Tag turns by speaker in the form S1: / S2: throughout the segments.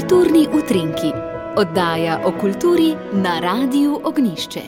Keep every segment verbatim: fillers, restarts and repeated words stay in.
S1: Kulturni utrinki, oddaja o kulturi na Radiu Ognjišče.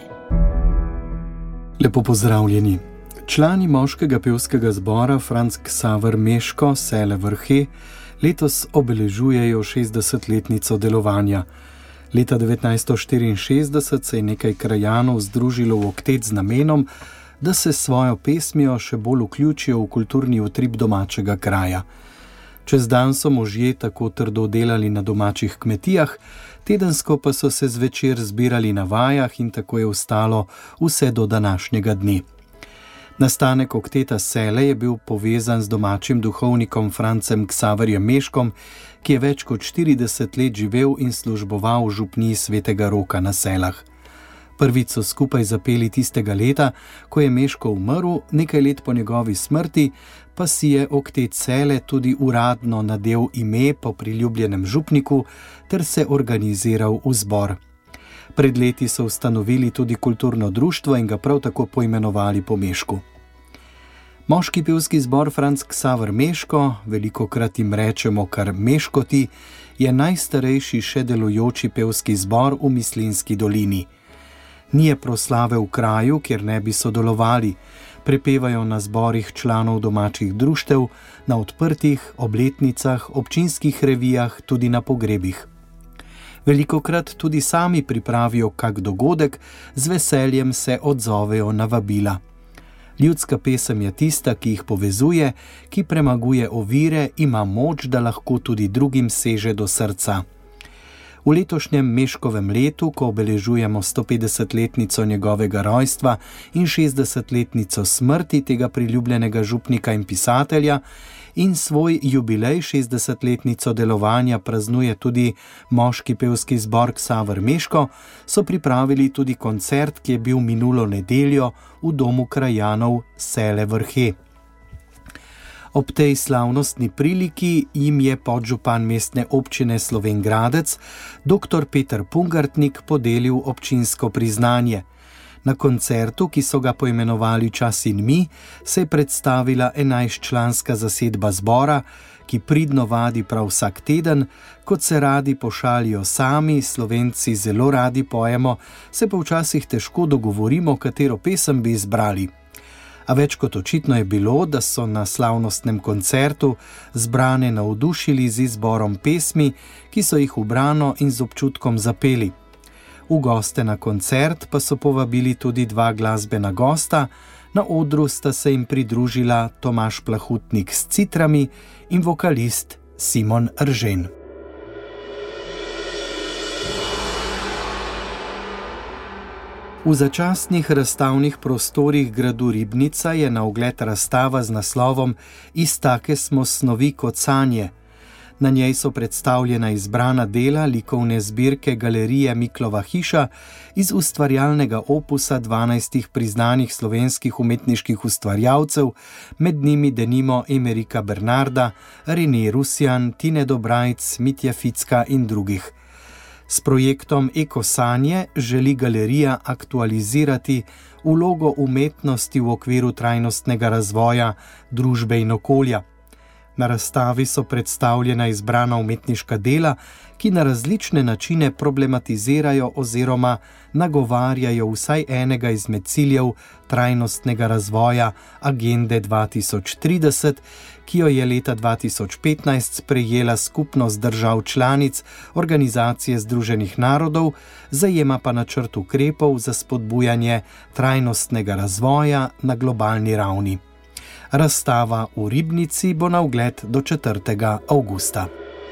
S1: Lepo pozdravljeni. Člani moškega pevskega zbora Franz Xaver Meško Sele Vrhe letos obeležujejo šestdesetletnico delovanja. Leta devetnajststo štiriinšestdeset se je nekaj krajanov združilo v oktet z namenom, da se s svojo pesmijo še bolj vključijo v kulturni utrip domačega kraja. Čez dan so možje tako trdo delali na domačih kmetijah, tedensko pa so se zvečer zbirali na vajah in tako je ostalo vse do današnjega dne. Nastanek okteta Sele je bil povezan z domačim duhovnikom Francem Xaverjem Meškom, ki je več kot štirideset let živel in služboval v župniji Svetega Roka na Selah. Prvič so skupaj zapeli tistega leta, ko je Meško umrl, nekaj let po njegovi smrti pa si je oktet Sele tudi uradno nadel ime po priljubljenem župniku ter se organiziral v zbor. Pred leti so ustanovili tudi kulturno društvo in ga prav tako poimenovali po Mešku. Moški pevski zbor Franz Xaver Meško, velikokrat jim rečemo kar Meškoti, je najstarejši še delujoči pevski zbor v Mislinjski dolini. Nije proslave v kraju, kjer ne bi sodelovali, prepevajo na zborih članov domačih društev, na odprtih, obletnicah, občinskih revijah, tudi na pogrebih. Velikokrat tudi sami pripravijo kak dogodek, z veseljem se odzovejo na vabila. Ljudska pesem je tista, ki jih povezuje, ki premaguje ovire, ima moč, da lahko tudi drugim seže do srca. V letošnjem Meškovem letu, ko obeležujemo stopetdesetletnico njegovega rojstva in šestdesetletnico smrti tega priljubljenega župnika in pisatelja, in svoj jubilej šestdesetletnico delovanja praznuje tudi moški pevski zbor Xaver Meško, so pripravili tudi koncert, ki je bil minulo nedeljo v domu krajanov Sele Vrhe. Ob tej slavnostni priliki jim je podžupan mestne občine Slovenj Gradec, doktor Peter Pungartnik, podelil občinsko priznanje. Na koncertu, ki so ga poimenovali Čas in mi, se je predstavila enajstčlanska zasedba zbora, ki pridno vadi prav vsak teden, kot se radi pošalijo sami, Slovenci zelo radi pojemo, se pa včasih težko dogovorimo, katero pesem bi izbrali. A več kot očitno je bilo, da so na slavnostnem koncertu zbrane navdušili z izborom pesmi, ki so jih ubrano in z občutkom zapeli. V goste na koncert pa so povabili tudi dva glasbena gosta, na odru sta se jim pridružila Tomaž Plahutnik s citrami in vokalist Simon Eržen. V začasnih razstavnih prostorih gradu Ribnica je na ogled razstava z naslovom Iz take smo snovi kot sanje. Na njej so predstavljena izbrana dela likovne zbirke Galerije Miklova hiša iz ustvarjalnega opusa dvanajstih priznanih slovenskih umetniških ustvarjalcev, med njimi denimo Emerika Bernarda, Rene Rusjan, Tine Dobrajc, Mitja Ficka in drugih. S projektom Eko sanje želi galerija aktualizirati vlogo umetnosti v okviru trajnostnega razvoja družbe in okolja. Na razstavi so predstavljena izbrana umetniška dela, ki na različne načine problematizirajo oziroma nagovarjajo vsaj enega izmed ciljev trajnostnega razvoja Agende dva tisoč trideset, ki jo je leta dva tisoč petnajst sprejela skupnost držav članic Organizacije združenih narodov, zajema pa načrt ukrepov za spodbujanje trajnostnega razvoja na globalni ravni. Razstava v Ribnici bo na ogled do četrtega avgusta.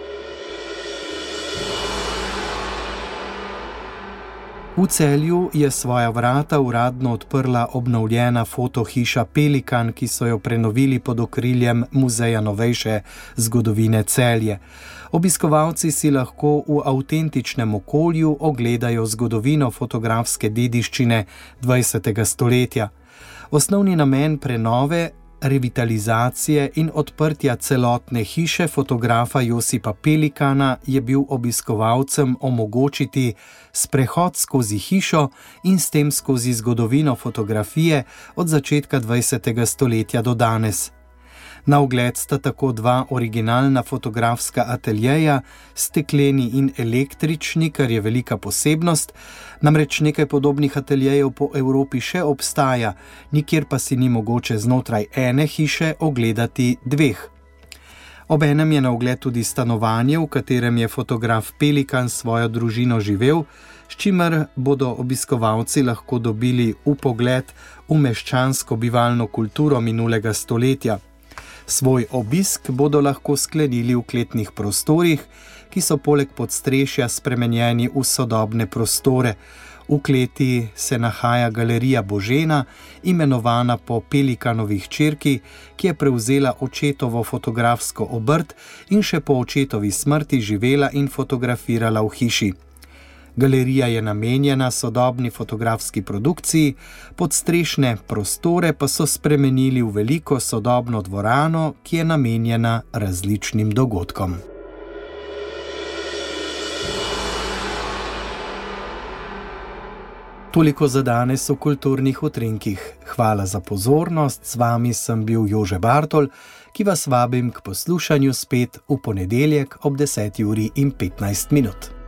S1: V Celju je svoja vrata uradno odprla obnovljena fotohiša Pelikan, ki so jo prenovili pod okriljem Muzeja novejše zgodovine Celje. Obiskovalci si lahko v avtentičnem okolju ogledajo zgodovino fotografske dediščine dvajsetega stoletja. Osnovni namen prenove, revitalizacije in odprtja celotne hiše fotografa Josipa Pelikana je bil obiskovalcem omogočiti sprehod skozi hišo in s tem skozi zgodovino fotografije od začetka dvajsetega stoletja do danes. Na ogled sta tako dva originalna fotografska ateljeja, stekleni in električni, kar je velika posebnost, namreč nekaj podobnih ateljejev po Evropi še obstaja, nikjer pa si ni mogoče znotraj ene hiše ogledati dveh. Obenem je na ogled tudi stanovanje, v katerem je fotograf Pelikan s svojo družino živel, s čimer bodo obiskovalci lahko dobili vpogled v meščansko bivalno kulturo minulega stoletja. Svoj obisk bodo lahko sklenili v kletnih prostorih, ki so poleg podstrešja spremenjeni v sodobne prostore. V kleti se nahaja galerija Božena, imenovana po Pelikanovi hčerki, ki je prevzela očetovo fotografsko obrt in še po očetovi smrti živela in fotografirala v hiši. Galerija je namenjena sodobni fotografski produkciji, podstrešne prostore pa so spremenili v veliko sodobno dvorano, ki je namenjena različnim dogodkom. Toliko za danes v kulturnih utrinkih. Hvala za pozornost, z vami sem bil Jože Bartol, ki vas vabim k poslušanju spet v ponedeljek ob deseti uri in petnajst minut.